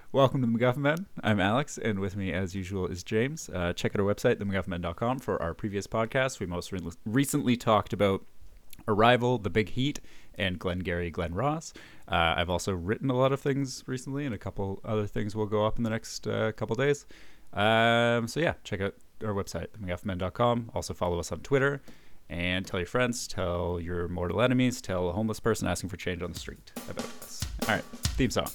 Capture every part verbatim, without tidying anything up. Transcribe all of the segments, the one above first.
Welcome to the MacGuffin Men. I'm Alex, and with me, as usual, is James. Uh, check out our website, the MacGuffin Men dot com, for our previous podcasts. We most re- recently talked about Arrival, The Big Heat, and Glengarry Glen Ross. Uh, I've also written a lot of things recently, and a couple other things will go up in the next uh, couple days. Um, so yeah, check out our website, the MacGuffin Men dot com. Also follow us on Twitter, and tell your friends, tell your mortal enemies, tell a homeless person asking for change on the street about us. All right, theme song.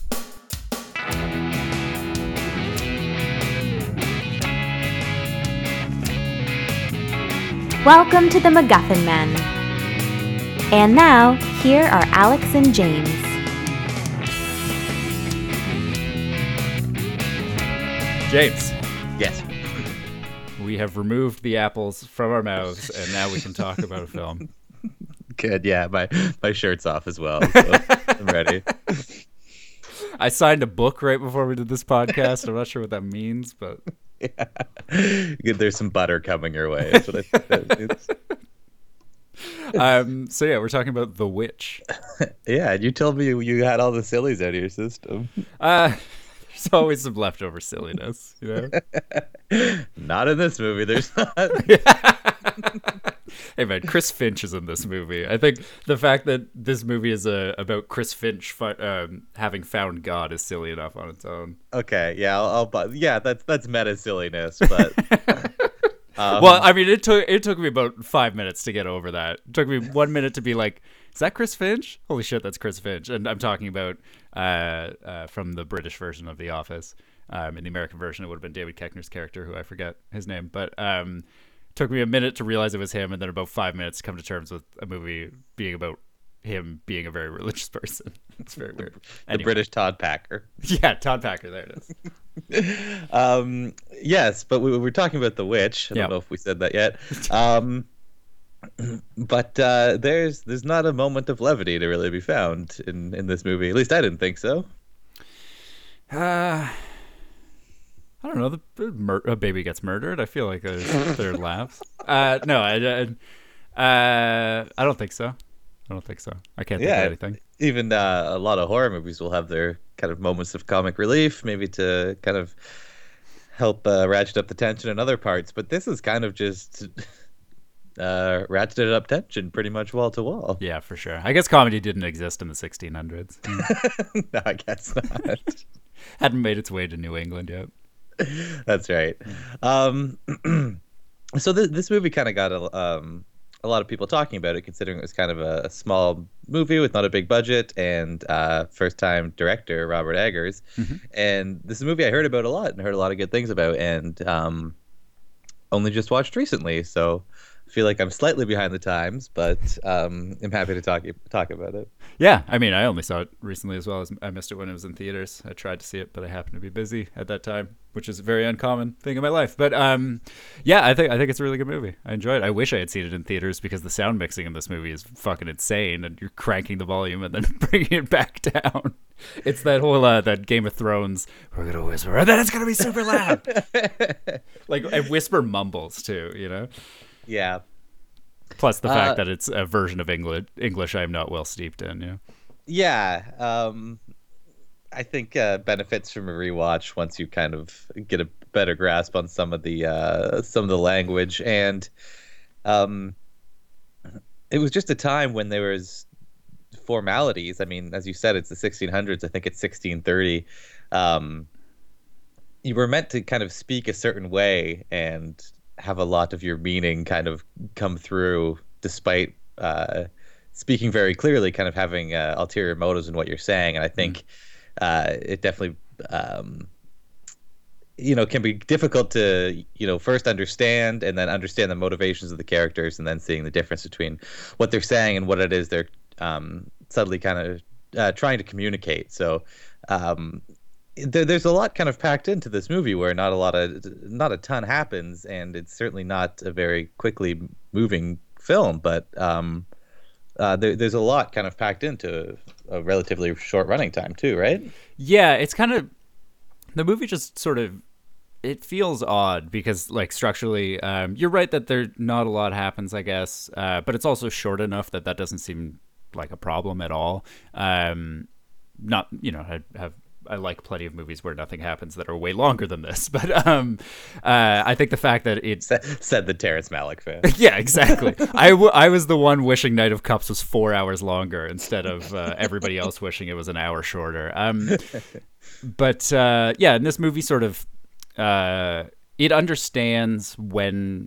Welcome to the MacGuffin Men. And now, here are Alex and James. James. Yes. We have removed the apples from our mouths, and now we can talk about a film. Good, yeah. My my shirt's off as well, so I'm ready. I signed a book right before we did this podcast. I'm not sure what that means, but... Yeah. Good, there's some butter coming your way. That's what I think that means. Um, so yeah, we're talking about The Witch. Yeah, you told me you, you had all the sillies out of your system. Uh, there's always some leftover silliness, you know? Not in this movie, there's not. Hey man, Chris Finch is in this movie. I think the fact that this movie is uh, about Chris Finch fi- um, having found God is silly enough on its own. Okay, yeah, I'll, I'll bu- yeah, that's that's meta silliness, but um, well, I mean, it took it took me about five minutes to get over that. It took me one minute to be like, "Is that Chris Finch? Holy shit, that's Chris Finch!" And I'm talking about uh, uh, from the British version of The Office. Um, in the American version, it would have been David Koechner's character, who I forget his name, but. Um, Took me a minute to realize it was him, and then about five minutes to come to terms with a movie being about him being a very religious person. It's very weird. The Anyway. British Todd Packer. Yeah, Todd Packer. There it is. um, yes, but we, we were talking about The Witch. I don't yep. know if we said that yet. Um, but uh, there's there's not a moment of levity to really be found in, in this movie. At least I didn't think so. Uh... I don't know. The, the mur- a baby gets murdered. I feel like there's there are laughs. Uh, no, I, I, uh, I don't think so. I don't think so. I can't think yeah, of anything. Even uh, a lot of horror movies will have their kind of moments of comic relief, maybe to kind of help uh, ratchet up the tension in other parts. But this is kind of just uh, ratcheted up tension pretty much wall to wall. Yeah, for sure. I guess comedy didn't exist in the sixteen hundreds. No, I guess not. Hadn't made its way to New England yet. That's right. Um, so th- this movie kind of got a, um, a lot of people talking about it, considering it was kind of a, a small movie with not a big budget and uh, first-time director Robert Eggers. Mm-hmm. And this is a movie I heard about a lot and heard a lot of good things about, and um, only just watched recently. So I feel like I'm slightly behind the times, but um, I'm happy to talk talk about it. Yeah, I mean, I only saw it recently as well. As I missed it when it was in theaters. I tried to see it, but I happened to be busy at that time, which is a very uncommon thing in my life. But um, yeah, I think I think it's a really good movie. I enjoyed it. I wish I had seen it in theaters because the sound mixing in this movie is fucking insane, and you're cranking the volume and then bringing it back down. It's that whole uh, that Game of Thrones. We're gonna whisper, and then it's gonna be super loud. Like and whisper mumbles too, you know. Yeah. Plus the fact uh, that it's a version of English English I'm not well steeped in. Yeah. Yeah. Um, I think uh, benefits from a rewatch once you kind of get a better grasp on some of the uh, some of the language, and um, it was just a time when there was formalities. I mean, as you said, it's the sixteen hundreds. I think it's sixteen thirty. Um, you were meant to kind of speak a certain way and have a lot of your meaning kind of come through, despite uh, speaking very clearly, kind of having uh, ulterior motives in what you're saying. And I think mm. uh, it definitely, um, you know, can be difficult to, you know, first understand and then understand the motivations of the characters, and then seeing the difference between what they're saying and what it is they're um, subtly kind of uh, trying to communicate. So um, there, there's a lot kind of packed into this movie where not a lot of, not a ton happens, and it's certainly not a very quickly moving film, but um, uh, there, there's a lot kind of packed into a relatively short running time too, right? Yeah, it's kind of, the movie just sort of, it feels odd because, like, structurally, um, you're right that there not a lot happens, I guess, uh, but it's also short enough that that doesn't seem like a problem at all. Um, not, you know, I have I like plenty of movies where nothing happens that are way longer than this. But um, uh, I think the fact that it said, said the Terrence Malick fan. Yeah, exactly. I, w- I was the one wishing Knight of Cups was four hours longer instead of uh, everybody else wishing it was an hour shorter. Um, but uh, yeah, and this movie sort of uh, it understands when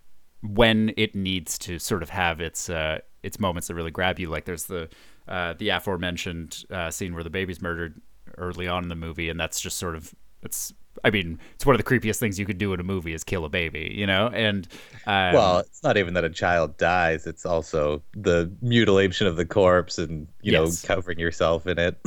when it needs to sort of have its uh, its moments that really grab you. Like there's the uh, the aforementioned uh, scene where the baby's murdered early on in the movie, and that's just sort of it's. I mean, it's one of the creepiest things you could do in a movie is kill a baby, you know? And um, well, it's not even that a child dies. It's also the mutilation of the corpse and, you yes. know, covering yourself in it.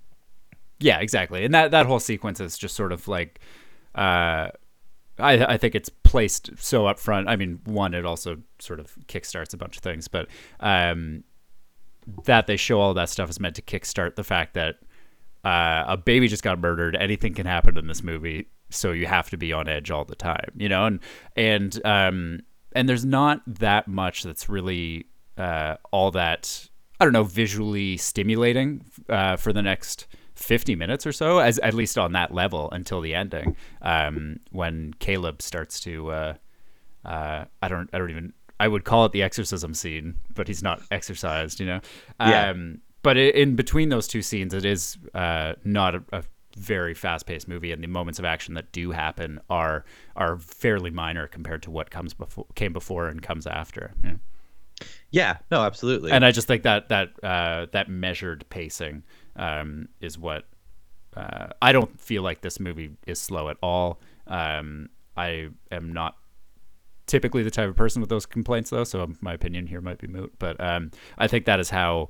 Yeah, exactly. And that, that whole sequence is just sort of like, uh, I, I think it's placed so up front. I mean, one, it also sort of kickstarts a bunch of things, but um, that they show all that stuff is meant to kickstart the fact that Uh, a baby just got murdered. Anything can happen in this movie, so you have to be on edge all the time, you know. And and um, and there's not that much that's really uh, all that I don't know visually stimulating uh, for the next fifty minutes or so, as at least on that level until the ending, um, when Caleb starts to uh, uh, I don't I don't even I would call it the exorcism scene, but he's not exorcised, you know. Yeah. Um, But in between those two scenes, it is uh, not a, a very fast-paced movie, and the moments of action that do happen are are fairly minor compared to what comes before, came before, and comes after. Yeah, yeah no, absolutely. And I just think that that uh, that measured pacing um, is what uh, I don't feel like this movie is slow at all. Um, I am not typically the type of person with those complaints, though, so my opinion here might be moot. But um, I think that is how.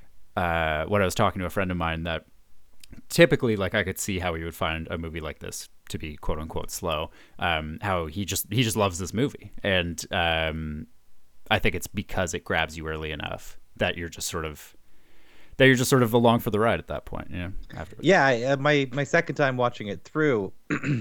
Uh, when I was talking to a friend of mine that typically like I could see how he would find a movie like this to be quote unquote slow, um, how he just, he just loves this movie. And um, I think it's because it grabs you early enough that you're just sort of, that you're just sort of along for the ride at that point, you know, afterwards. Yeah. I, uh, my, my second time watching it through,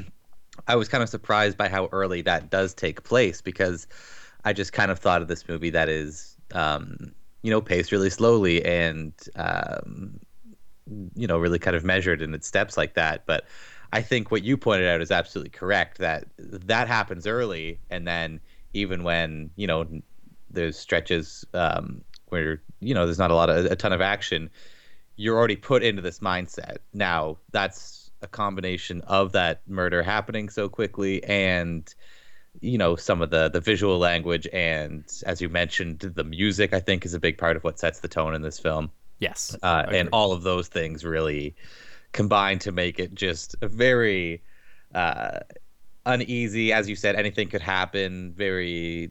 I was kind of surprised by how early that does take place, because I just kind of thought of this movie that is, um, you know, paced really slowly and, um, you know, really kind of measured in its steps like that. But I think what you pointed out is absolutely correct, that that happens early. And then even when, you know, there's stretches um, where, you know, there's not a lot of a ton of action, you're already put into this mindset. Now, that's a combination of that murder happening so quickly and, you know, some of the the visual language, and as you mentioned, the music, I think, is a big part of what sets the tone in this film. Yes. Uh, and all of those things really combine to make it just a very uh, uneasy, as you said, anything could happen, very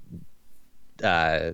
uh,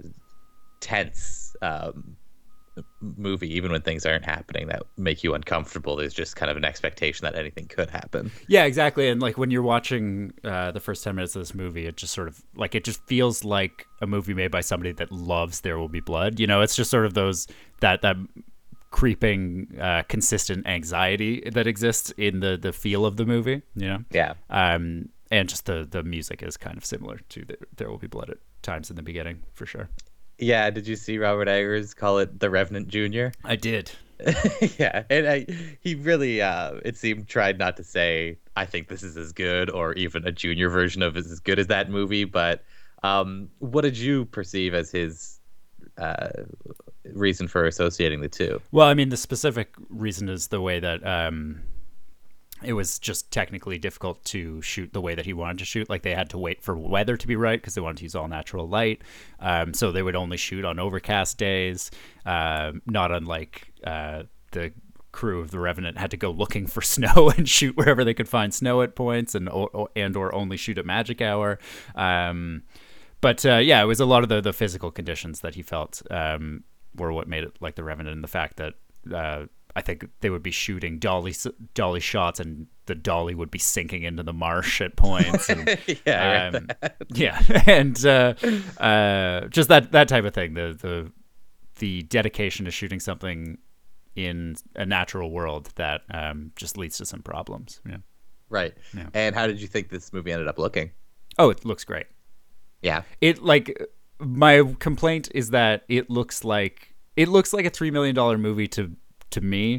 tense um, movie, even when things aren't happening that make you uncomfortable. There's just kind of an expectation that anything could happen. Yeah, exactly. And like when you're watching uh, the first ten minutes of this movie, it just sort of like it just feels like a movie made by somebody that loves There Will Be Blood. You know, it's just sort of those that that creeping, uh, consistent anxiety that exists in the the feel of the movie. You know, yeah. Um, and just the the music is kind of similar to the, There Will Be Blood at times in the beginning, for sure. Yeah, did you see Robert Eggers call it The Revenant Junior? I did. Yeah, and I, he really, uh, it seemed, tried not to say, I think this is as good, or even a junior version of is as good as that movie, but um, what did you perceive as his uh, reason for associating the two? Well, I mean, the specific reason is the way that... Um... it was just technically difficult to shoot the way that he wanted to shoot. Like they had to wait for weather to be right because they wanted to use all natural light. Um, so they would only shoot on overcast days. Uh, not unlike uh, the crew of The Revenant had to go looking for snow and shoot wherever they could find snow at points, and or, and or only shoot at magic hour. Um, but uh, yeah, it was a lot of the, the physical conditions that he felt um, were what made it like The Revenant, and the fact that uh, I think they would be shooting dolly dolly shots, and the dolly would be sinking into the marsh at points. And, yeah, um, yeah, and uh, uh, just that that type of thing. The the the dedication to shooting something in a natural world that um, just leads to some problems. Yeah, right. Yeah. And how did you think this movie ended up looking? Oh, it looks great. Yeah, it like my complaint is that it looks like it looks like a three million dollar movie to. to me,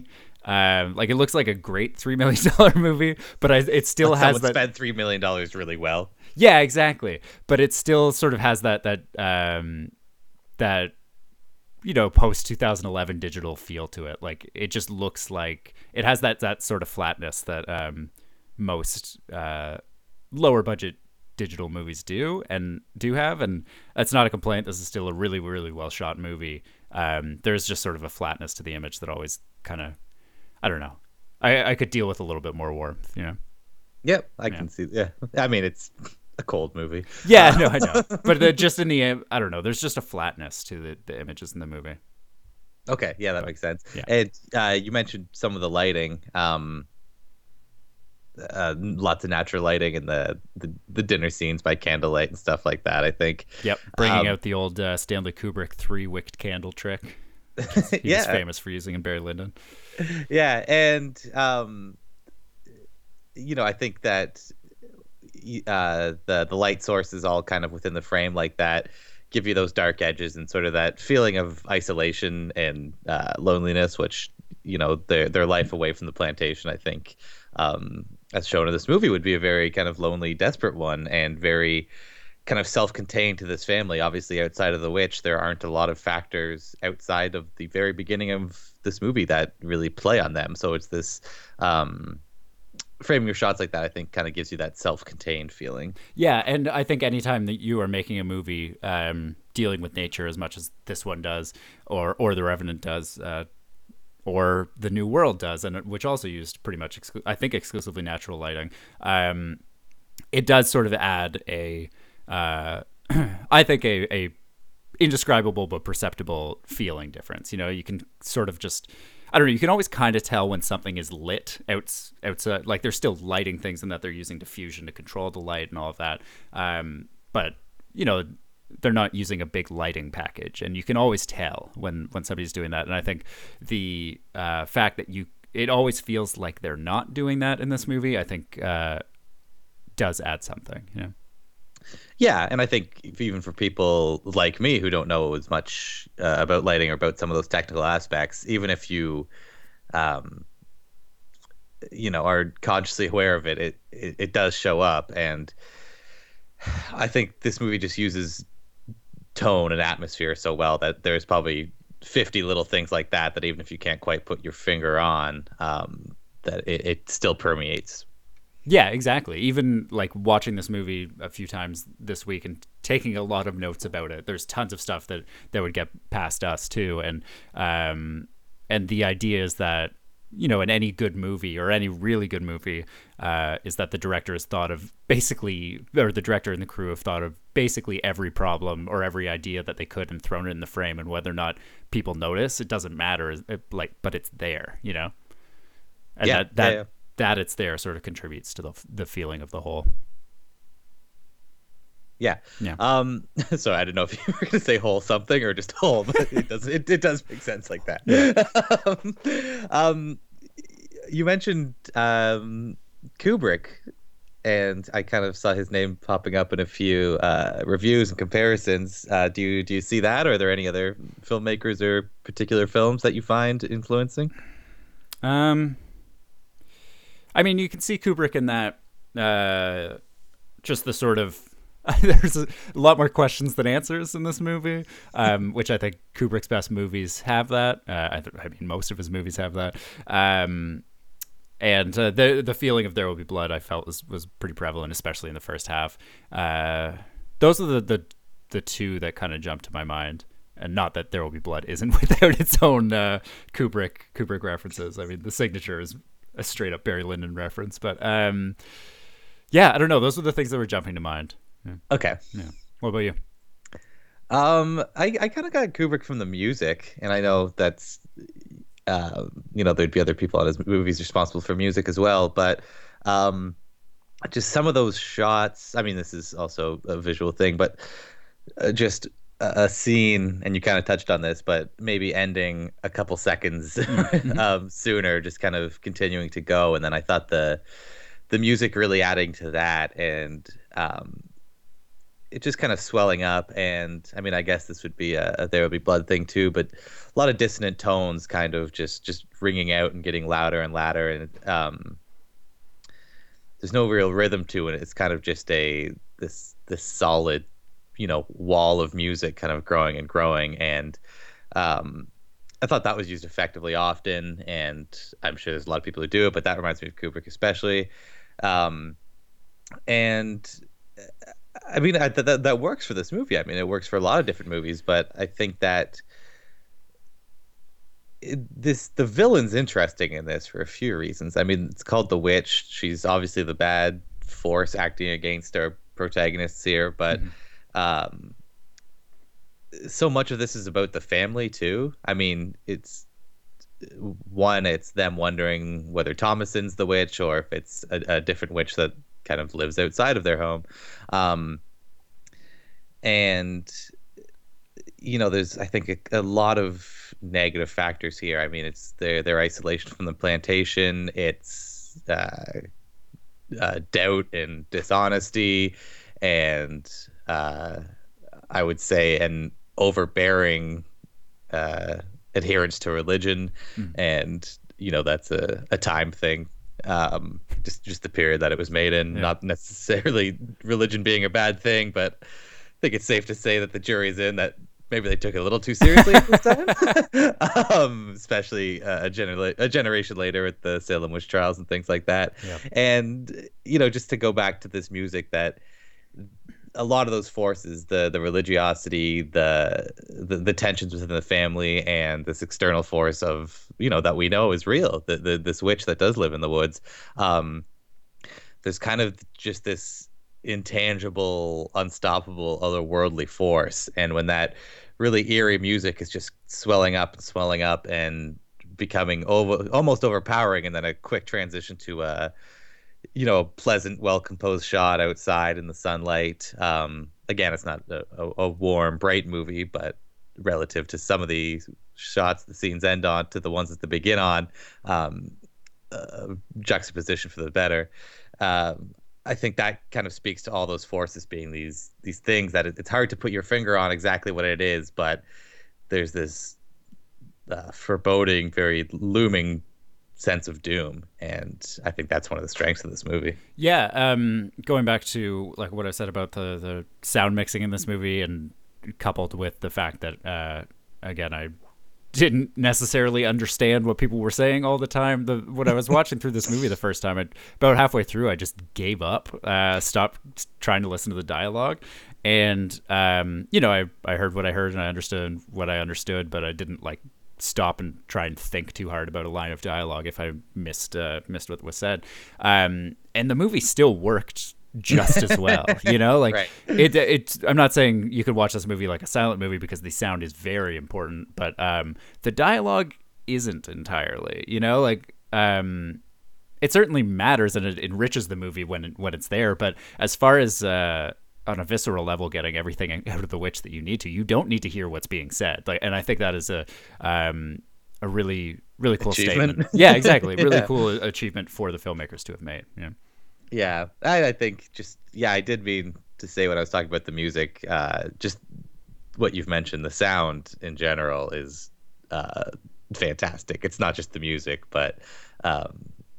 Um, like it looks like a great three million dollar movie, but I, it still But has someone that. spent three million dollars really well. Yeah, exactly. But it still sort of has that that um, that you know post two thousand eleven digital feel to it. Like it just looks like it has that that sort of flatness that um, most uh, lower budget digital movies do and do have, and that's not a complaint. This is still a really really well shot movie. Um, there's just sort of a flatness to the image that always kind of, I don't know. I, I could deal with a little bit more warmth, you know. Yep, I Yeah. can see. Yeah, I mean it's a cold movie. Yeah, no, I know. But the, just in the, I don't know. There's just a flatness to the, the images in the movie. Okay, yeah, that makes sense. Yeah. And uh, you mentioned some of the lighting, um, uh, lots of natural lighting in the, the the dinner scenes by candlelight and stuff like that. I think. Yep, bringing Um, out the old uh, Stanley Kubrick three wicked candle trick. He yeah, was famous for using in Barry Lyndon. yeah, and um, you know, I think that uh, the the light sources all kind of within the frame like that give you those dark edges and sort of that feeling of isolation and uh, loneliness, which you know their their life away from the plantation, I think, um, as shown in this movie, would be a very kind of lonely, desperate one, and very kind of self-contained to this family. Obviously, outside of the witch, there aren't a lot of factors outside of the very beginning of this movie that really play on them. So it's this um, framing your shots like that, I think, kind of gives you that self-contained feeling. Yeah, and I think anytime that you are making a movie um, dealing with nature as much as this one does, or or The Revenant does, uh, or The New World does, and which also used pretty much, exclu- I think, exclusively natural lighting, um, it does sort of add a, uh, I think, a, a indescribable but perceptible feeling difference. You know, you can sort of just, I don't know, you can always kind of tell when something is lit outs, outside, like they're still lighting things and that they're using diffusion to control the light and all of that. Um, but, you know, they're not using a big lighting package, and you can always tell when, when somebody's doing that. And I think the uh, fact that you, it always feels like they're not doing that in this movie, I think uh, does add something, you know? Yeah, and I think if, even for people like me who don't know as much uh, about lighting or about some of those technical aspects, even if you, um, you know, are consciously aware of it, it, it, it does show up. And I think this movie just uses tone and atmosphere so well that there's probably fifty little things like that that even if you can't quite put your finger on, um, that it, it still permeates. Yeah, exactly. Even like watching this movie a few times this week and taking a lot of notes about it, there's tons of stuff that, that would get past us too. And um, and the idea is that, you know, in any good movie or any really good movie, uh, is that the director has thought of basically, or the director and the crew have thought of basically every problem or every idea that they could and thrown it in the frame. And whether or not people notice, it doesn't matter. It, like, but it's there, you know. And Yeah, that that. yeah, yeah. that it's there sort of contributes to the the feeling of the whole. Yeah. Yeah. Um, so I don't know if you were going to say whole something or just whole, but it does it, it does make sense like that. um, um, you mentioned um, Kubrick, and I kind of saw his name popping up in a few uh, reviews and comparisons. Uh, do you do you see that, or are there any other filmmakers or particular films that you find influencing? Um, I mean, you can see Kubrick in that. Uh, just the sort of there's a lot more questions than answers in this movie, um, which I think Kubrick's best movies have that. Uh, I, th- I mean, most of his movies have that. Um, and uh, the the feeling of There Will Be Blood, I felt was was pretty prevalent, especially in the first half. Uh, those are the the, the two that kind of jumped to my mind. And not that There Will Be Blood isn't without its own uh, Kubrick Kubrick references. I mean, the signature is a straight up Barry Lyndon reference, but um, yeah, I don't know. Those are the things that were jumping to mind. Yeah. Okay. Yeah. What about you? Um, I, I kind of got Kubrick from the music, and I know that's, uh, you know, there'd be other people on his movies responsible for music as well, but um, just some of those shots. I mean, this is also a visual thing, but uh, just a, a scene, and you kind of touched on this, but maybe ending a couple seconds um, sooner, just kind of continuing to go, and then I thought the the music really adding to that, and um, it just kind of swelling up. And I mean, I guess this would be a, a There Will Be Blood thing too, but a lot of dissonant tones kind of just just ringing out and getting louder and louder, and um there's no real rhythm to it. It's kind of just a this this solid, you know, wall of music kind of growing and growing. And um I thought that was used effectively often, and I'm sure there's a lot of people who do it, but that reminds me of Kubrick especially. Um, and I mean, I, that that works for this movie. I mean, it works for a lot of different movies, but I think that it, this the villain's interesting in this for a few reasons. I mean, it's called the Witch. She's obviously the bad force acting against our protagonists here, but mm-hmm. um, so much of this is about the family too. I mean, it's one, it's them wondering whether Thomasin's the witch or if it's a, a different witch that kind of lives outside of their home. Um, and, you know, there's, I think, a, a lot of negative factors here. I mean, it's their, their isolation from the plantation. It's uh, uh, doubt and dishonesty, and uh, I would say an overbearing uh, adherence to religion. Mm. And, you know, that's a, a time thing. Um, just just the period that it was made in, yeah. Not necessarily religion being a bad thing, but I think it's safe to say that the jury's in that maybe they took it a little too seriously at this time, um, especially uh, a, gener- a generation later with the Salem witch trials and things like that. Yeah. And, you know, just to go back to this music, that a lot of those forces, the the religiosity, the, the the tensions within the family, and this external force of, you know, that we know is real, the, the this witch that does live in the woods. Um, there's kind of just this intangible, unstoppable, otherworldly force, and when that really eerie music is just swelling up and swelling up and becoming over almost overpowering, and then a quick transition to a you know, pleasant, well-composed shot outside in the sunlight. Um, again, it's not a, a warm, bright movie, but relative to some of the shots the scenes end on to the ones that they begin on, um, uh, juxtaposition for the better. Um, I think that kind of speaks to all those forces being these these things that it, it's hard to put your finger on exactly what it is, but there's this uh, foreboding, very looming sense of doom, and I think that's one of the strengths of this movie. Yeah, um, going back to like what I said about the the sound mixing in this movie, and coupled with the fact that uh, again, I didn't necessarily understand what people were saying all the time. The when I was watching through this movie the first time, I, about halfway through, I just gave up, uh, stopped trying to listen to the dialogue, and um, you know, I I heard what I heard and I understood what I understood, but I didn't like stop and try and think too hard about a line of dialogue if I missed uh, missed what was said. Um, and the movie still worked just as well, you know, like right. it, it, I'm not saying you could watch this movie like a silent movie, because the sound is very important, but um, the dialogue isn't entirely, you know, like um, it certainly matters and it enriches the movie when, it, when it's there. But as far as, uh, on a visceral level, getting everything out of the witch that you need to, you don't need to hear what's being said. Like, and I think that is a, um, a really, really cool achievement. statement. Yeah, exactly. Really yeah. cool achievement for the filmmakers to have made. Yeah. Yeah. I, I think just, yeah, I did mean to say when I was talking about the music, uh, just what you've mentioned, the sound in general is, uh, fantastic. It's not just the music, but, um,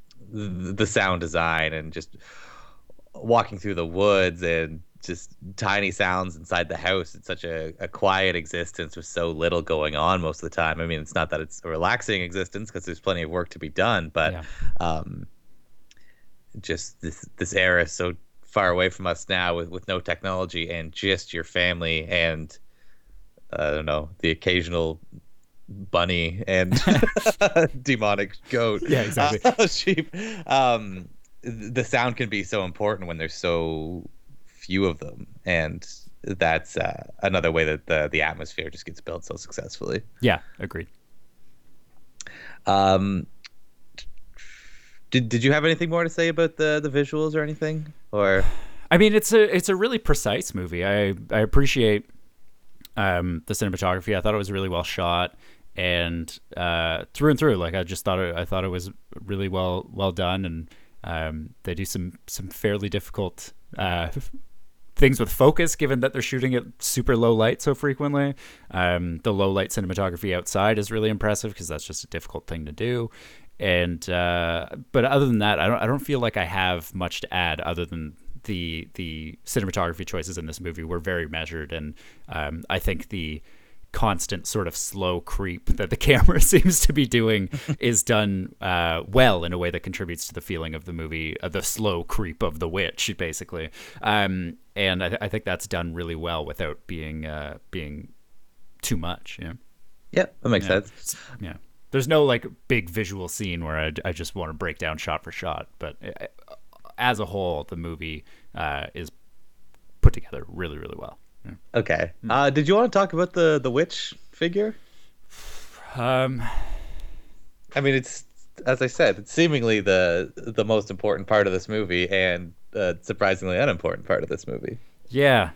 the, the sound design and just walking through the woods and just tiny sounds inside the house. It's such a, a quiet existence with so little going on most of the time. I mean, it's not that it's a relaxing existence, because there's plenty of work to be done, but yeah. um, just this this era is so far away from us now with, with no technology, and just your family and I don't know, the occasional bunny and demonic goat. Yeah, exactly. Uh, sheep. Um, the sound can be so important when there's so few of them, and that's uh, another way that the the atmosphere just gets built so successfully. Yeah, agreed. Um, did did you have anything more to say about the the visuals or anything? Or, I mean, it's a it's a really precise movie. I I appreciate um, the cinematography. I thought it was really well shot, and uh, through and through, like I just thought it, I thought it was really well well done, and um, they do some some fairly difficult Uh, things with focus, given that they're shooting at super low light so frequently. Um, the low light cinematography outside is really impressive because that's just a difficult thing to do. And uh, but other than that, I don't I don't feel like I have much to add other than the the cinematography choices in this movie were very measured, and um, I think the constant sort of slow creep that the camera seems to be doing is done uh, well in a way that contributes to the feeling of the movie, uh, the slow creep of the witch, basically. Um, and I, th- I think that's done really well without being uh, being too much. Yeah. Yeah, that makes yeah. sense. Yeah. There's no like big visual scene where I, I just want to break down shot for shot, but uh, as a whole, the movie uh, is put together really, really well. Yeah. Okay. Uh, did you want to talk about the the witch figure? Um, I mean, it's as I said, it's seemingly the the most important part of this movie, and uh, surprisingly unimportant part of this movie. Yeah.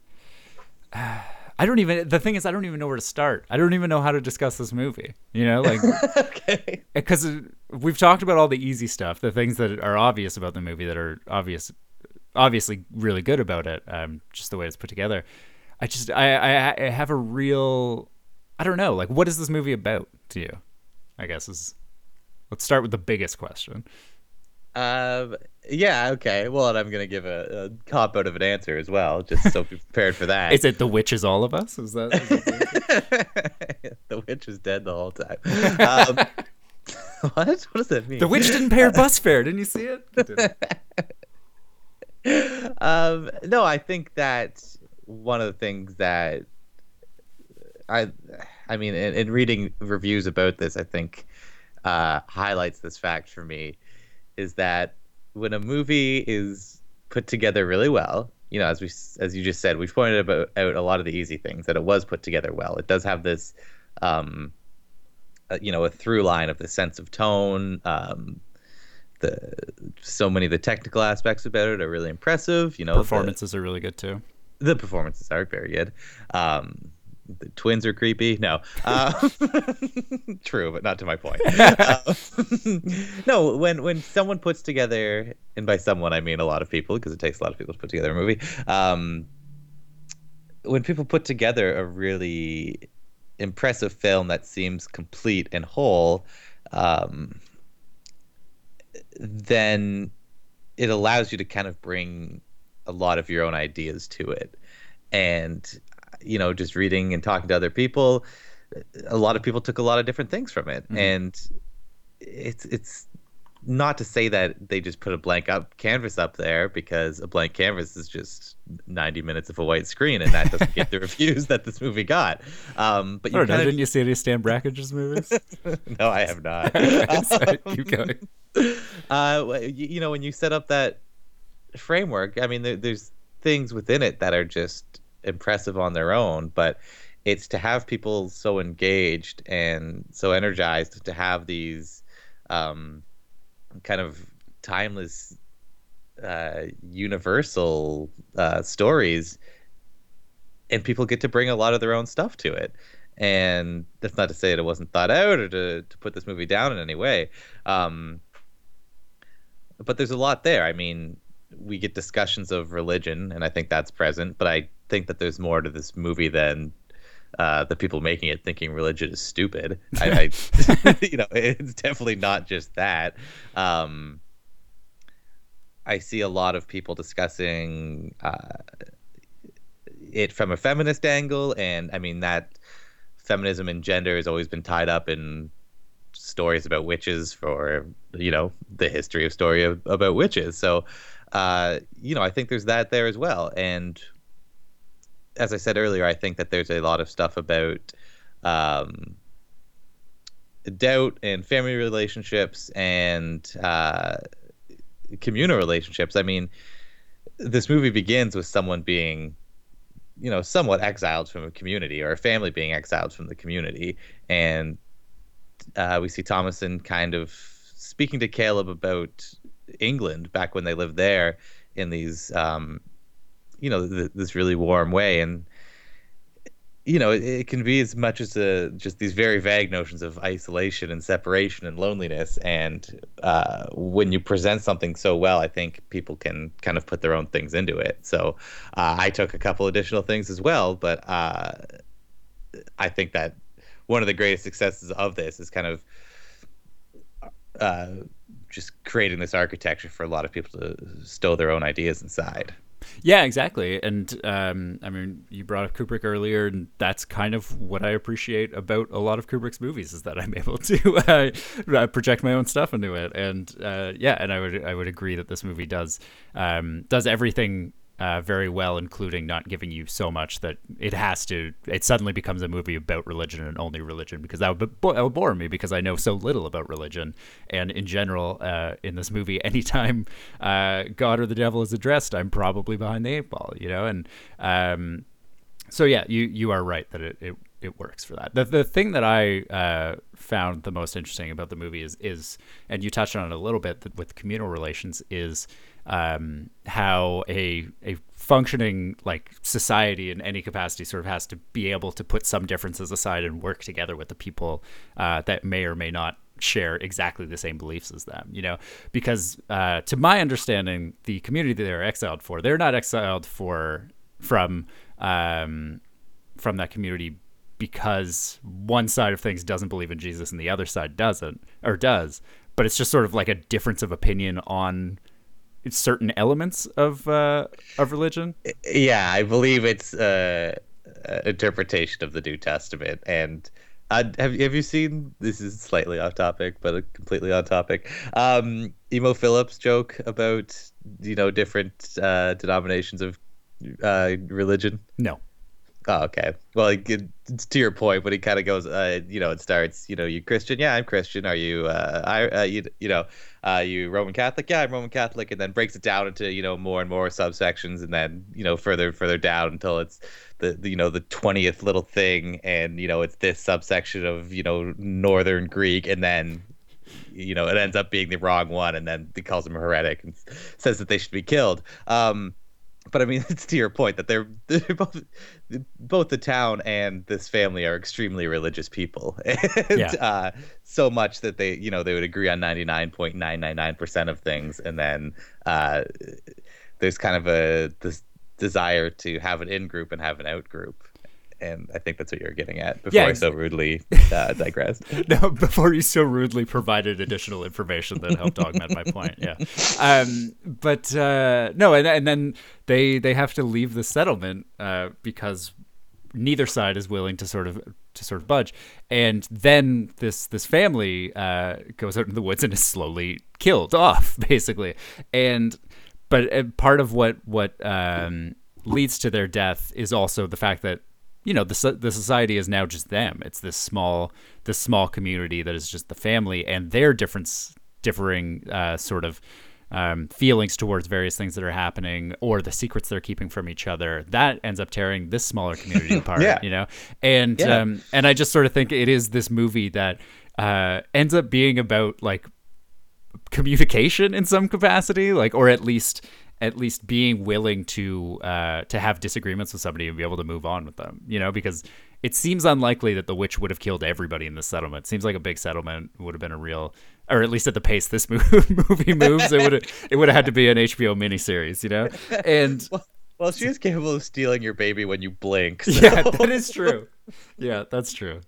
I don't even. The thing is, I don't even know where to start. I don't even know how to discuss this movie. You know, like, okay, because we've talked about all the easy stuff, the things that are obvious about the movie that are obvious. Obviously really good about it, um, just the way it's put together. I just, I, I, I have a real, I don't know, like, what is this movie about to you? I guess is, let's start with the biggest question. Um, yeah, okay. Well, and I'm gonna give a, a cop out of an answer as well, just so be prepared for that. Is it The Witch is All of Us? Is that? Is that the witch is dead the whole time? Um, what? What does that mean? The witch didn't pay her bus fare. Didn't you see it? um, no, I think that one of the things that I, I mean, in, in reading reviews about this, I think uh, highlights this fact for me is that when a movie is put together really well, you know, as we as you just said, we've pointed about, out a lot of the easy things that it was put together well. It does have this, um, uh, you know, a through line of the sense of tone. Um, The so many of the technical aspects about it are really impressive. You know, performances the, are really good too. The performances are very good. Um, the twins are creepy. No, uh, true, but not to my point. uh, no, when when someone puts together, and by someone I mean a lot of people, because it takes a lot of people to put together a movie. Um, when people put together a really impressive film that seems complete and whole. Um, then it allows you to kind of bring a lot of your own ideas to it. And, you know, just reading and talking to other people, a lot of people took a lot of different things from it. Mm-hmm. And it's it's not to say that they just put a blank up canvas up there, because a blank canvas is just ninety minutes of a white screen, and that doesn't get the reviews that this movie got. Um, but you kinda... know, didn't you see any Stan Brackage's movies? No, I have not. Okay, sorry, keep going. Uh, you, you know, when you set up that framework, I mean, there, there's things within it that are just impressive on their own, but it's to have people so engaged and so energized to have these um, kind of timeless, uh, universal uh, stories, and people get to bring a lot of their own stuff to it. And that's not to say that it wasn't thought out or to, to put this movie down in any way. Um, but there's a lot there. I mean, we get discussions of religion, and I think that's present, but I think that there's more to this movie than uh, the people making it thinking religion is stupid. I, I you know, it's definitely not just that. Um, I see a lot of people discussing uh, it from a feminist angle, and I mean that feminism and gender has always been tied up in stories about witches for, you know, the history of story of, about witches. So, uh, you know, I think there's that there as well. And as I said earlier, I think that there's a lot of stuff about um, doubt and family relationships and uh, communal relationships. I mean, this movie begins with someone being, you know, somewhat exiled from a community, or a family being exiled from the community. And uh, we see Thomasin kind of speaking to Caleb about England back when they lived there in these, um, you know, th- this really warm way. And you know, it, it can be as much as a, just these very vague notions of isolation and separation and loneliness. And uh, when you present something so well, I think people can kind of put their own things into it. So uh, I took a couple additional things as well, but uh, I think that one of the greatest successes of this is kind of uh, just creating this architecture for a lot of people to stow their own ideas inside. Yeah, exactly. And um, I mean, you brought up Kubrick earlier, and that's kind of what I appreciate about a lot of Kubrick's movies is that I'm able to uh, project my own stuff into it. And uh, yeah, and I would I would agree that this movie does um, does everything uh, very well, including not giving you so much that it has to. It suddenly becomes a movie about religion and only religion, because that would, that would bore me because I know so little about religion. And in general, uh, in this movie, anytime uh, God or the devil is addressed, I'm probably behind the eight ball, you know. And um, so yeah, you you are right that it. it it works for that. The the thing that I uh, found the most interesting about the movie is is, and you touched on it a little bit with communal relations, is um, how a a functioning like society in any capacity sort of has to be able to put some differences aside and work together with the people uh, that may or may not share exactly the same beliefs as them, you know, because uh, to my understanding, the community that they're exiled for, they're not exiled for from um, from that community because one side of things doesn't believe in Jesus and the other side doesn't, or does, but it's just sort of like a difference of opinion on certain elements of uh, of religion. Yeah, I believe it's uh, an interpretation of the New Testament. And uh, have have you seen? This is slightly off topic, but completely on topic. Um, Emo Phillips' joke about you know different uh, denominations of uh, religion. No. Oh, okay. Well, it's to your point, but he kind of goes, uh, you know, it starts, you know, you Christian? Yeah, I'm Christian. Are you, uh, I, uh, you, you know, uh, you Roman Catholic? Yeah, I'm Roman Catholic. And then breaks it down into, you know, more and more subsections, and then, you know, further and further down until it's the, the, you know, the twentieth little thing. And, you know, it's this subsection of, you know, Northern Greek. And then, you know, it ends up being the wrong one. And then he calls them a heretic and says that they should be killed. Um, But I mean, it's to your point that they're, they're both both the town and this family are extremely religious people, and yeah. uh, so much that they, you know, they would agree on ninety-nine point nine nine nine percent of things, and then uh, there's kind of a this desire to have an in group and have an out group. And I think that's what you're getting at before yeah, I so rudely uh, digressed. No, before you so rudely provided additional information that helped augment my point. Yeah. Um, but uh, no, and, and then they they have to leave the settlement uh, because neither side is willing to sort of to sort of budge. And then this this family uh, goes out in the woods and is slowly killed off, basically. And but uh, part of what what um, leads to their death is also the fact that, you know, the the society is now just them. It's this small this small community that is just the family and their difference differing uh, sort of um, feelings towards various things that are happening, or the secrets they're keeping from each other. That ends up tearing this smaller community apart. Yeah. You know, and yeah. um, and I just sort of think it is this movie that uh, ends up being about like communication in some capacity, like, or at least. at least being willing to uh, to have disagreements with somebody and be able to move on with them, you know, because it seems unlikely that the witch would have killed everybody in this settlement. It seems like a big settlement would have been a real, or at least at the pace this movie moves, it would have it would have had to be an H B O miniseries, you know. And well, well, she is capable of stealing your baby when you blink. So. Yeah, that is true. Yeah, that's true.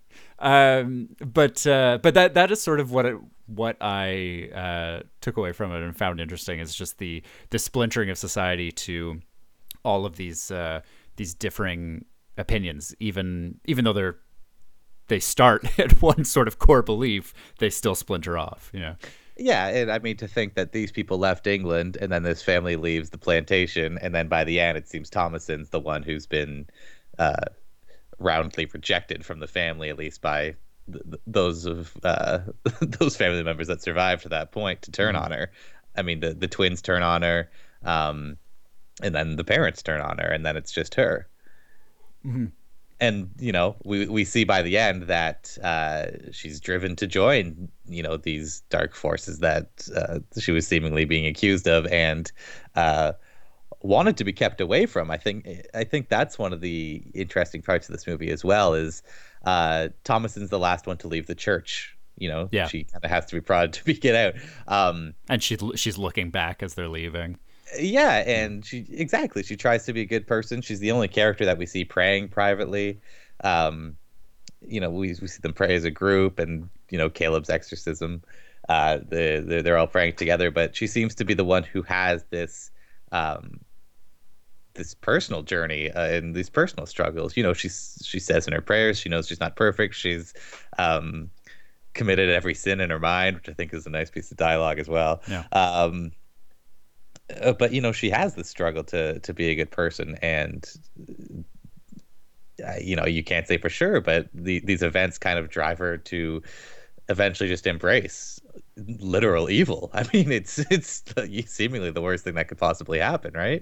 Um, but uh, but that that is sort of what it. What I uh, took away from it and found interesting is just the the splintering of society to all of these uh, these differing opinions. Even even though they're they start at one sort of core belief, they still splinter off. You know. Yeah, and I mean, to think that these people left England and then this family leaves the plantation, and then by the end it seems Thomason's the one who's been uh, roundly rejected from the family, at least by those of uh, those family members that survived to that point to turn mm-hmm. on her. I mean, the, the twins turn on her, um, and then the parents turn on her, and then it's just her. Mm-hmm. And, you know, we, we see by the end that uh, she's driven to join, you know, these dark forces that uh, she was seemingly being accused of. And uh, wanted to be kept away from. I think I think that's one of the interesting parts of this movie as well. Is uh, Thomasin's the last one to leave the church. You know, yeah. she kind of has to be proud to be get out. Um, and she she's looking back as they're leaving. Yeah, and she exactly she tries to be a good person. She's the only character that we see praying privately. Um, you know, we we see them pray as a group, and you know, Caleb's exorcism. Uh, the, the they're all praying together, but she seems to be the one who has this um, this personal journey uh, and these personal struggles. You know, she's she says in her prayers, she knows she's not perfect. She's um, committed every sin in her mind, which I think is a nice piece of dialogue as well. Yeah. Um, uh, but you know, she has this struggle to to be a good person, and uh, you know, you can't say for sure, but the, these events kind of drive her to eventually just embrace literal evil. I mean, it's it's seemingly the worst thing that could possibly happen, right?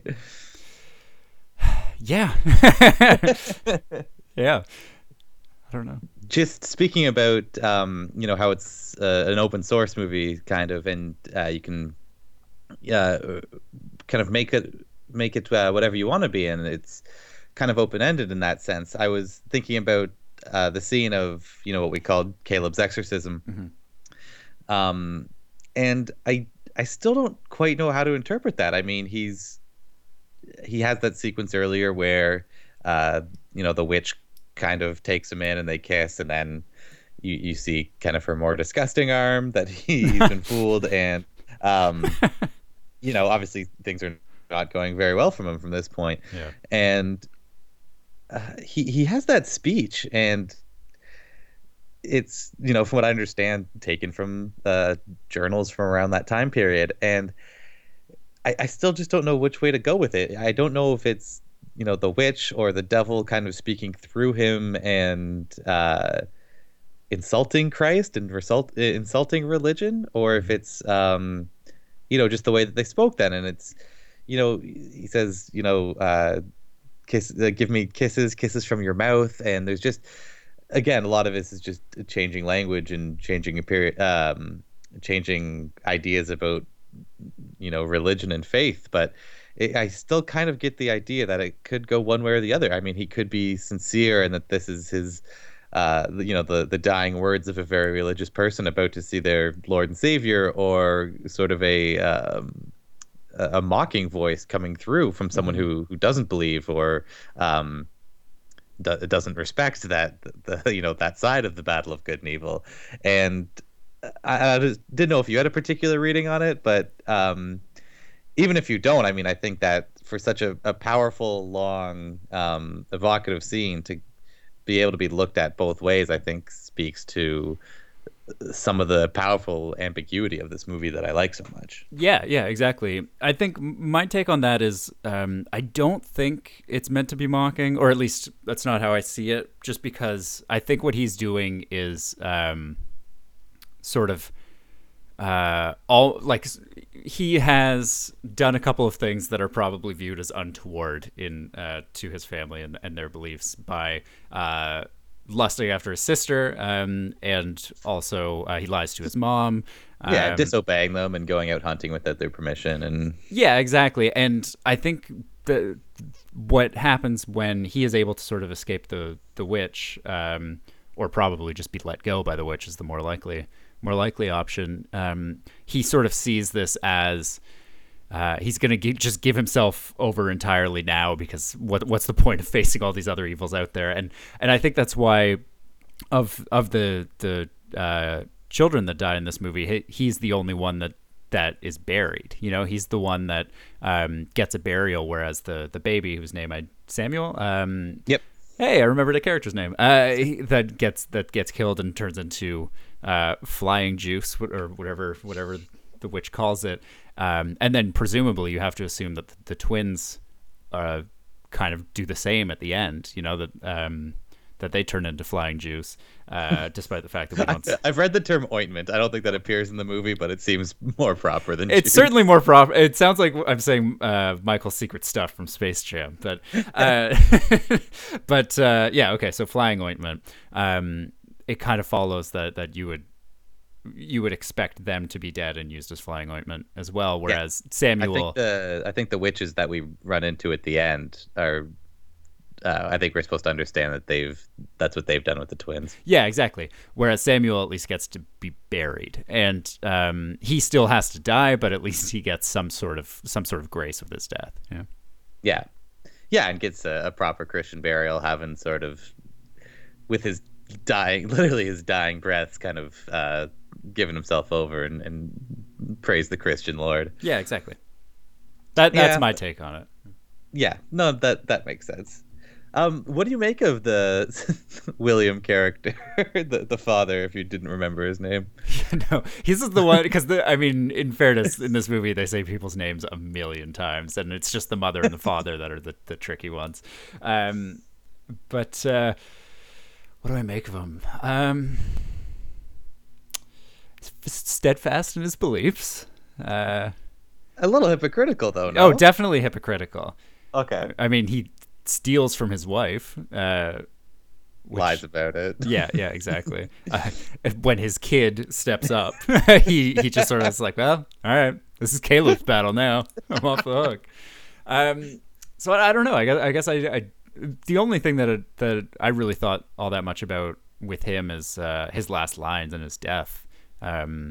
Yeah. Yeah. I don't know. Just speaking about, um, you know, how it's uh, an open source movie, kind of, and uh, you can, uh, kind of make it make it uh, whatever you want to be, and it's kind of open ended in that sense. I was thinking about uh, the scene of, you know, what we called Caleb's exorcism, mm-hmm. um, and I I still don't quite know how to interpret that. I mean, he's he has that sequence earlier where, uh, you know, the witch kind of takes him in and they kiss, and then you, you see kind of her more disgusting arm that he, he's been fooled, and um you know, obviously things are not going very well from him from this point. Yeah. And uh, he he has that speech, and it's, you know, from what I understand, taken from uh journals from around that time period, and I, I still just don't know which way to go with it. I don't know if it's, you know, the witch or the devil kind of speaking through him and uh, insulting Christ and result, insulting religion, or if it's, um, you know, just the way that they spoke then. And it's, you know, he says, you know, uh, kiss, uh, give me kisses, kisses from your mouth. And there's just, again, a lot of this is just changing language and changing a period, um, changing ideas about, you know, religion and faith. But I still kind of get the idea that it could go one way or the other. I mean, he could be sincere and that this is his, uh, you know, the, the dying words of a very religious person about to see their Lord and Savior, or sort of a um, a mocking voice coming through from someone mm-hmm. who, who doesn't believe or um, do, doesn't respect that, the, you know, that side of the battle of good and evil. And I, I just didn't know if you had a particular reading on it, but um, even if you don't, I mean, I think that for such a, a powerful, long, um, evocative scene to be able to be looked at both ways, I think speaks to some of the powerful ambiguity of this movie that I like so much. Yeah, yeah, exactly. I think my take on that is um, I don't think it's meant to be mocking, or at least that's not how I see it, just because I think what he's doing is um, sort of uh all like he has done a couple of things that are probably viewed as untoward in uh to his family and, and their beliefs by uh lusting after his sister, um and also uh, he lies to his mom, yeah um, disobeying them and going out hunting without their permission. And yeah, exactly. And I think the what happens when he is able to sort of escape the the witch, um or probably just be let go by the witch is the more likely more likely option. Um, he sort of sees this as uh, he's going to just give himself over entirely now, because what what's the point of facing all these other evils out there? And and I think that's why of of the the uh, children that die in this movie, he, he's the only one that that is buried. You know, he's the one that um, gets a burial, whereas the the baby whose name I Samuel. Um, yep. Hey, I remembered a character's name. Uh, he, that gets that gets killed and turns into uh, flying juice, or whatever whatever the witch calls it. Um, and then presumably you have to assume that the, the twins uh, kind of do the same at the end. You know, that um, that they turn into flying juice, uh, despite the fact that we don't. I've read the term ointment. I don't think that appears in the movie, but it seems more proper than. It's juice. Certainly more proper. It sounds like I'm saying uh, Michael's secret stuff from Space Jam, but uh, but uh, yeah, okay. So flying ointment. Um, it kind of follows that that you would you would expect them to be dead and used as flying ointment as well. Whereas Yeah. Samuel, I think the I think the witches that we run into at the end are. Uh, I think we're supposed to understand that they've that's what they've done with the twins. yeah, exactly. Whereas Samuel at least gets to be buried, and um, he still has to die, but at least he gets some sort of some sort of grace with his death. Yeah, Yeah, yeah, and gets a, a proper Christian burial, having sort of with his dying, literally his dying breaths, kind of uh, giving himself over and, and praise the Christian Lord. yeah, exactly. That that's Yeah. my take on it. Yeah, no, that that makes sense. Um, what do you make of the William character, the the father? If you didn't remember his name, No, he's just the one because I mean, in fairness, in this movie they say people's names a million times, and it's just the mother and the father that are the, the tricky ones. Um, but uh, what do I make of him? Um, steadfast in his beliefs. Uh, a little hypocritical though. No? Oh, definitely hypocritical. Okay, I mean, he steals from his wife. Uh, which- lies about it. Yeah, yeah, exactly. Uh, when his kid steps up, he he just sort of is like, well, all right, this is Caleb's battle now. I'm off the hook. Um, so I, I don't know. I guess I guess I, I the only thing that it, that I really thought all that much about with him is uh, his last lines and his death. Um,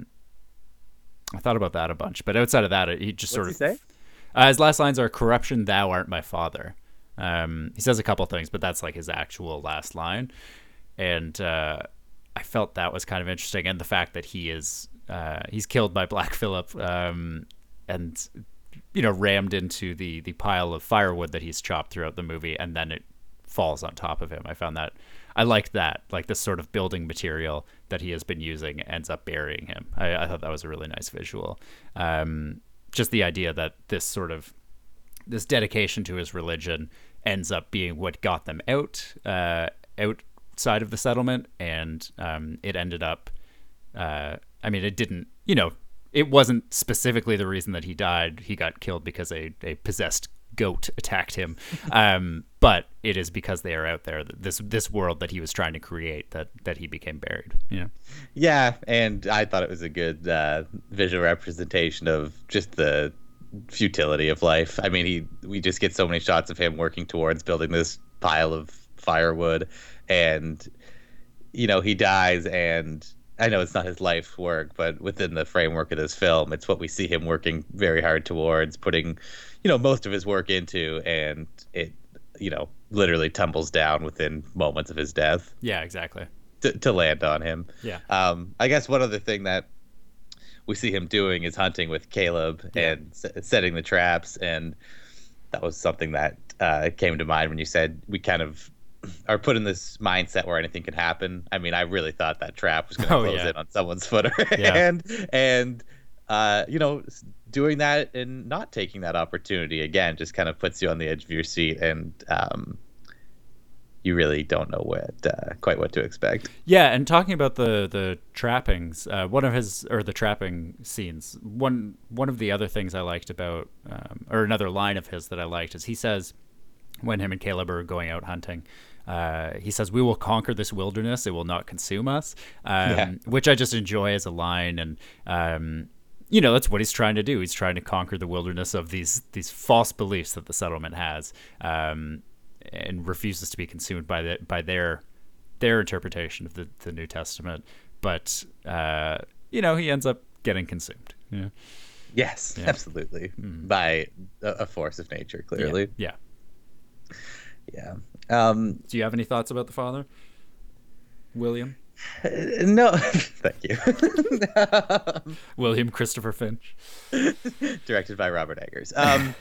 I thought about that a bunch, but outside of that, he just What's sort he of say? Uh, his last lines are "Corruption, thou art my father." Um, he says a couple things, but that's like his actual last line, and uh, I felt that was kind of interesting, and the fact that he is uh, he's killed by Black Phillip, um, and you know rammed into the the pile of firewood that he's chopped throughout the movie, and then it falls on top of him. I found that I liked that, like this sort of building material that he has been using ends up burying him. I, I thought that was a really nice visual. Um, just the idea that this sort of this dedication to his religion ends up being what got them out uh, outside of the settlement, and um, it ended up. Uh, I mean, it didn't. You know, it wasn't specifically the reason that he died. He got killed because a, a possessed goat attacked him, um, but it is because they are out there. This this world that he was trying to create that that he became buried. You know? Yeah, and I thought it was a good uh, visual representation of just the futility of life. I mean, he we just get so many shots of him working towards building this pile of firewood, and you know he dies, and I know it's not his life's work, but within the framework of this film, it's what we see him working very hard towards, putting you know most of his work into, and it you know literally tumbles down within moments of his death Yeah, exactly. to, to land on him. Yeah. Um, I guess one other thing that we see him doing is hunting with Caleb Yeah. and s- setting the traps, and that was something that uh, came to mind when you said we kind of are put in this mindset where anything can happen. I mean, I really thought that trap was going to Oh, close yeah. in on someone's foot or Yeah. hand, and uh, you know, s- doing that and not taking that opportunity again just kind of puts you on the edge of your seat, and um, you really don't know what uh, quite what to expect. Yeah, and talking about the the trappings, uh, one of his or the trapping scenes, one one of the other things I liked about, um, or another line of his that I liked is he says, when him and Caleb are going out hunting, uh, he says, "We will conquer this wilderness; it will not consume us," um, Yeah. which I just enjoy as a line, and um, you know that's what he's trying to do. He's trying to conquer the wilderness of these these false beliefs that the settlement has. Um, and refuses to be consumed by the, by their their interpretation of the, the New Testament, but uh, you know he ends up getting consumed. Yeah, Yes, Yeah. absolutely. Mm. By a, a force of nature, clearly. yeah. Yeah. Um, Do you have any thoughts about the father, William? no, thank you. Um, William Christopher Finch. directed by Robert Eggers. Um,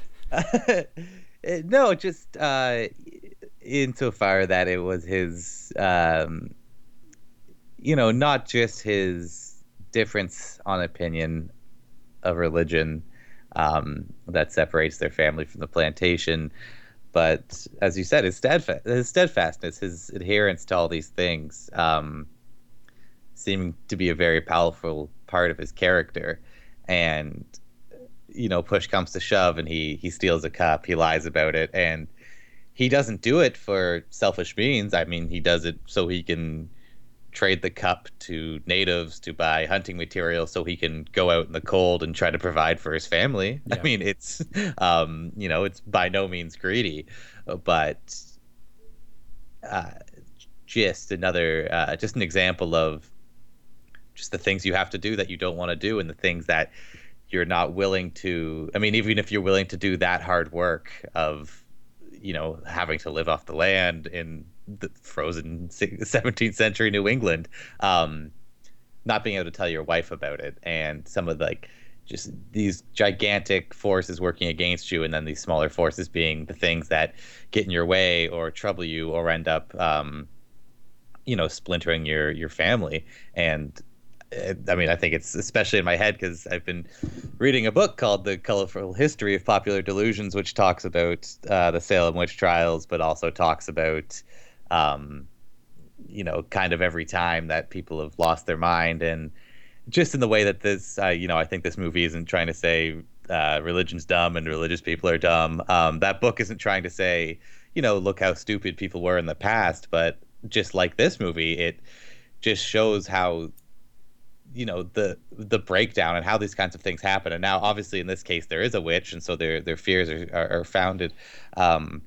no, just uh, insofar that it was his, um, you know, not just his difference on opinion of religion um, that separates their family from the plantation, but as you said, his, steadfast, his steadfastness, his adherence to all these things, um, seeming to be a very powerful part of his character. And you know, push comes to shove, and he he steals a cup, he lies about it, and he doesn't do it for selfish means. I mean, he does it so he can trade the cup to natives to buy hunting material so he can go out in the cold and try to provide for his family. Yeah. I mean, it's, um, you know, it's by no means greedy, but uh, just another, uh, just an example of just the things you have to do that you don't want to do, and the things that you're not willing to. I mean, even if you're willing to do that hard work of, you know, having to live off the land in the frozen seventeenth century New England, um, not being able to tell your wife about it, and some of the, like, just these gigantic forces working against you, and then these smaller forces being the things that get in your way or trouble you or end up, um, you know, splintering your your family. And I mean, I think it's especially in my head because I've been reading a book called The Colorful History of Popular Delusions, which talks about uh, the Salem witch trials, but also talks about, um, you know, kind of every time that people have lost their mind. And just in the way that this, uh, you know, I think this movie isn't trying to say uh, religion's dumb and religious people are dumb. Um, that book isn't trying to say, you know, look how stupid people were in the past. But just like this movie, it just shows how, you know, the the breakdown and how these kinds of things happen. And now, obviously, in this case, there is a witch, and so their their fears are are, are founded. Um,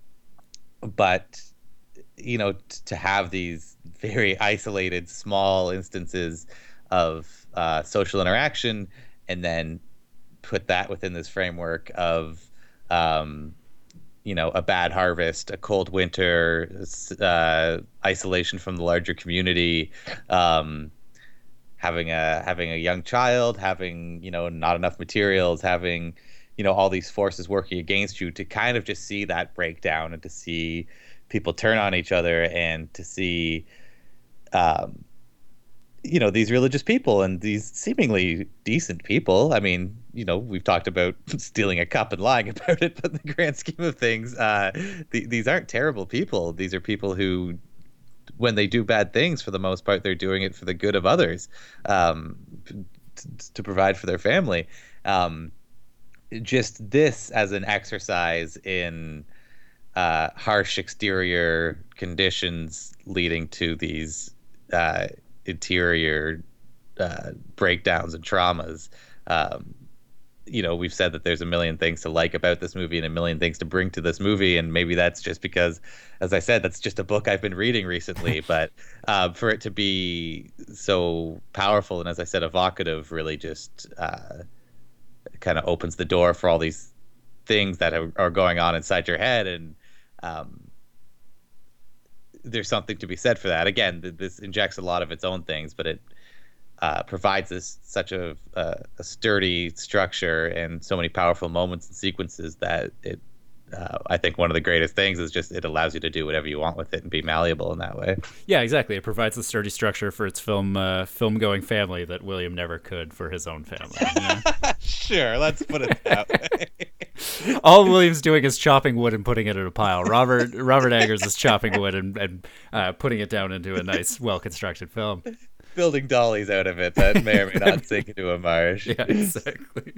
but you know, t- to have these very isolated, small instances of uh, social interaction, and then put that within this framework of, um, you know, a bad harvest, a cold winter, uh, isolation from the larger community. Um, having a having a young child, having, you know, not enough materials, having, you know, all these forces working against you, to kind of just see that breakdown and to see people turn on each other, and to see, um, you know, these religious people and these seemingly decent people. I mean, you know, we've talked about stealing a cup and lying about it, but in the grand scheme of things, uh, th- these aren't terrible people. These are people who, when they do bad things, for the most part, they're doing it for the good of others, um, t- to provide for their family. Um, just this as an exercise in uh, harsh exterior conditions leading to these uh, interior uh, breakdowns and traumas. Um, you know, we've said that there's a million things to like about this movie and a million things to bring to this movie. And maybe that's just because, as I said, that's just a book I've been reading recently. But uh, for it to be so powerful and, as I said, evocative, really just uh, kind of opens the door for all these things that are, are going on inside your head. And um, there's something to be said for that. Again, th- this injects a lot of its own things, but it Uh, provides this such a, uh, a sturdy structure and so many powerful moments and sequences that it, uh, I think one of the greatest things is just it allows you to do whatever you want with it and be malleable in that way. Yeah, exactly. It provides a sturdy structure for its film uh, film going family that William never could for his own family. You know? Sure, let's put it that way. All William's doing is chopping wood and putting it in a pile. Robert Robert Eggers is chopping wood and, and uh, putting it down into a nice, well-constructed film. Building dollies out of it that may or may not sink into a marsh. Yeah, exactly.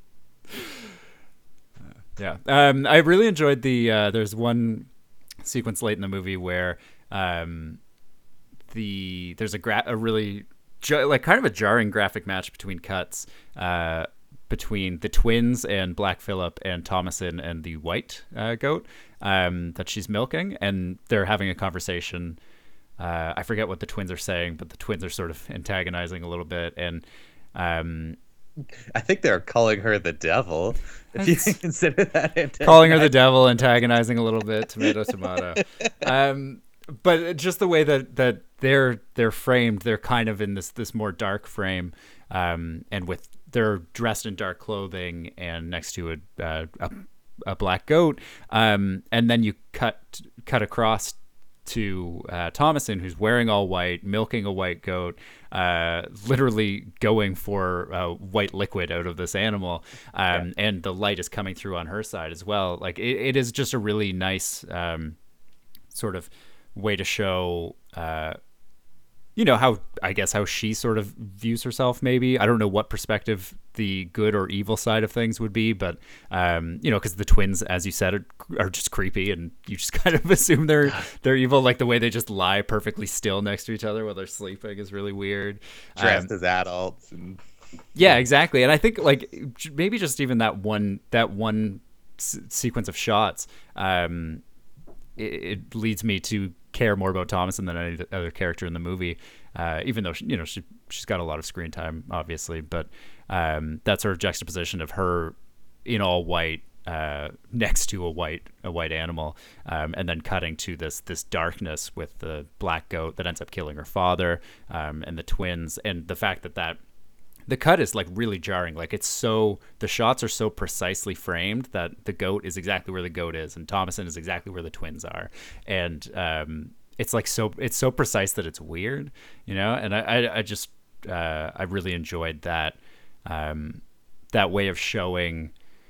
Uh, yeah, um, I really enjoyed the. Uh, there's one sequence late in the movie where um, the there's a gra- a really ju- like kind of a jarring graphic match between cuts uh, between the twins and Black Phillip and Thomasin and the white uh, goat um, that she's milking, and they're having a conversation. Uh, I forget what the twins are saying, but the twins are sort of antagonizing a little bit, and um, I think they're calling her the devil. If you consider that calling her the devil, antagonizing a little bit, tomato, tomato. Um, but just the way that, that they're they're framed, they're kind of in this this more dark frame, um, and with they're dressed in dark clothing and next to a uh, a, a black goat, um, and then you cut cut across to uh, Thomasin, who's wearing all white, milking a white goat, uh, literally going for uh, white liquid out of this animal, um, yeah. And the light is coming through on her side as well. Like it, it is just a really nice um, sort of way to show uh, you know, how, I guess, how she sort of views herself, maybe. I don't know what perspective the good or evil side of things would be, but, um, you know, because the twins, as you said, are, are just creepy, and you just kind of assume they're they're evil. Like, the way they just lie perfectly still next to each other while they're sleeping is really weird. Dressed Um, as adults. And yeah, exactly. And I think, like, maybe just even that one, that one s- sequence of shots, um, it, it leads me to care more about Thomasin than any other character in the movie, uh, even though she, you know she she's got a lot of screen time, obviously. But um, that sort of juxtaposition of her in all white uh, next to a white a white animal, um, and then cutting to this this darkness with the black goat that ends up killing her father, um, and the twins, and the fact that that the cut is like really jarring. Like, it's so, the shots are so precisely framed that the goat is exactly where the goat is, and Thomasin is exactly where the twins are. And um, it's like so, it's so precise that it's weird, you know? And I, I, I just, uh, I really enjoyed that, um, that way of showing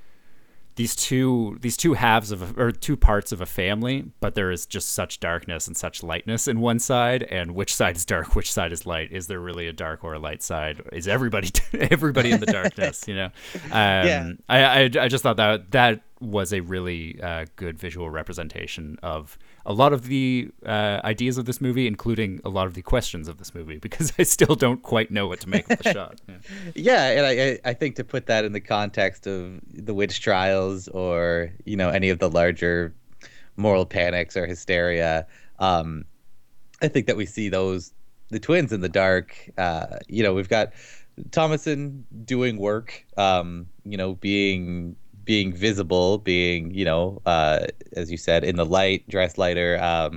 these two, these two halves of, a, or two parts of a family, but there is just such darkness and such lightness in one side. And which side is dark, which side is light? Is there really a dark or a light side? Is everybody, everybody in the darkness, you know? Um, Yeah. I, I, I just thought that that was a really uh, good visual representation of a lot of the uh, ideas of this movie, including a lot of the questions of this movie, because I still don't quite know what to make of the shot. Yeah. Yeah, and I I think to put that in the context of the witch trials, or you know, any of the larger moral panics or hysteria, um, I think that we see those the twins in the dark. Uh, you know, we've got Thomasin doing work, um, you know, being being visible, being, you know, uh, as you said, in the light, dressed lighter, um,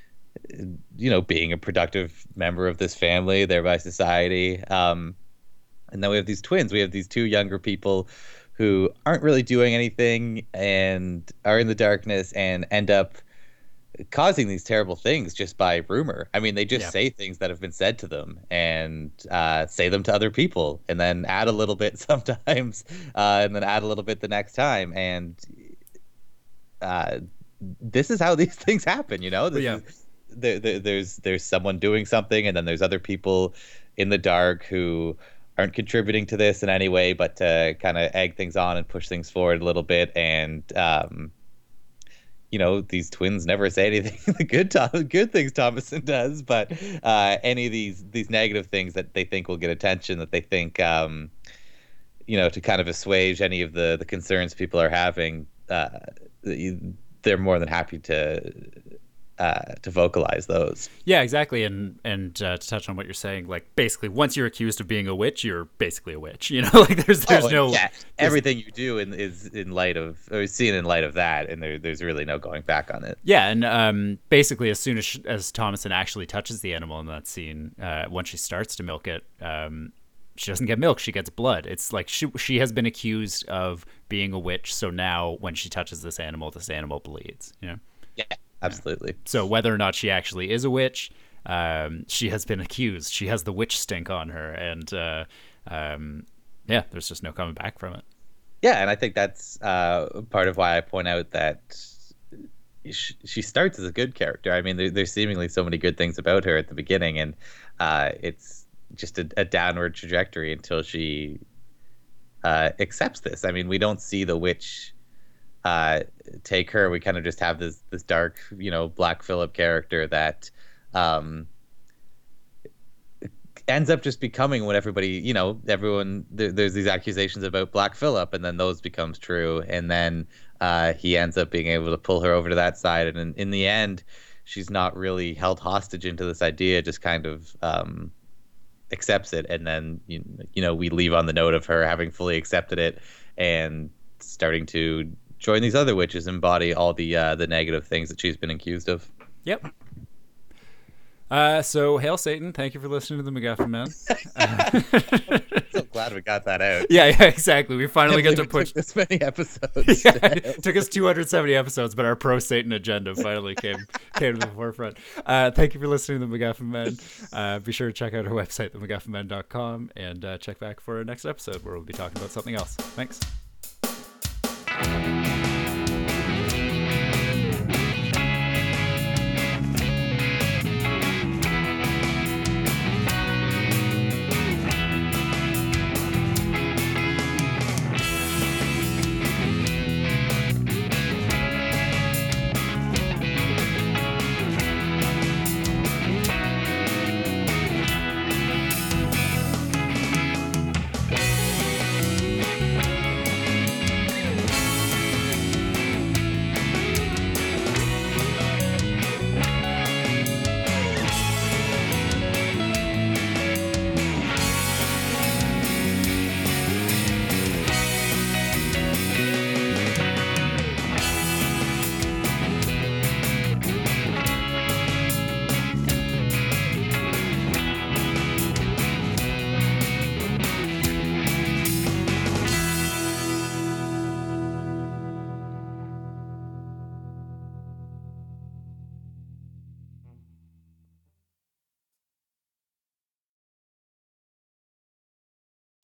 you know, being a productive member of this family, thereby society. Um, and then we have these twins. We have these two younger people who aren't really doing anything and are in the darkness and end up causing these terrible things just by rumor. I mean, they just Yeah. say things that have been said to them and uh, say them to other people, and then add a little bit sometimes, uh, and then add a little bit the next time. And uh, this is how these things happen, you know? This Yeah. is, there, there, there's there's someone doing something, and then there's other people in the dark who aren't contributing to this in any way, but to kind of egg things on and push things forward a little bit. And um, you know, these twins never say anything the good to- good things Thomasin does, but uh, any of these these negative things that they think will get attention, that they think, um, you know, to kind of assuage any of the the concerns people are having, uh, they're more than happy to uh, to vocalize those. Yeah, exactly. And and uh, to touch on what you're saying, like, basically, once you're accused of being a witch, you're basically a witch. You know, like there's there's Oh, no yeah, everything you do in, is in light of, or seen in light of that, and there there's really no going back on it. Yeah, and um, basically, as soon as she, as Thomasin actually touches the animal in that scene, uh, once she starts to milk it, um, she doesn't get milk; she gets blood. It's like she she has been accused of being a witch, so now when she touches this animal, this animal bleeds. You know. Yeah, absolutely. So whether or not she actually is a witch, um, she has been accused. She has the witch stink on her, and uh, um, yeah, there's just no coming back from it. Yeah, and I think that's uh, part of why I point out that she, she starts as a good character. I mean, there, there's seemingly so many good things about her at the beginning, and uh, it's just a, a downward trajectory until she uh, accepts this. I mean, we don't see the witch uh, take her. We kind of just have this this dark, you know, Black Phillip character that um, ends up just becoming what everybody, you know, everyone, there, there's these accusations about Black Phillip, and then those becomes true, and then uh, he ends up being able to pull her over to that side, and in, in the end, she's not really held hostage into this idea, just kind of um, accepts it, and then, you, you know, we leave on the note of her having fully accepted it and starting to join these other witches, embody all the uh, the negative things that she's been accused of. Yep. Uh, so, hail Satan. Thank you for listening to the MacGuffin Men. Uh, So glad we got that out. yeah, yeah, exactly. We finally Can't get to believe push. it took this many episodes. Yeah, it took us two hundred seventy episodes, but our pro-Satan agenda finally came came to the forefront. Uh, thank you for listening to the MacGuffin Men. Uh, be sure to check out our website, the MacGuffin Men dot com, and uh, check back for our next episode where we'll be talking about something else. Thanks.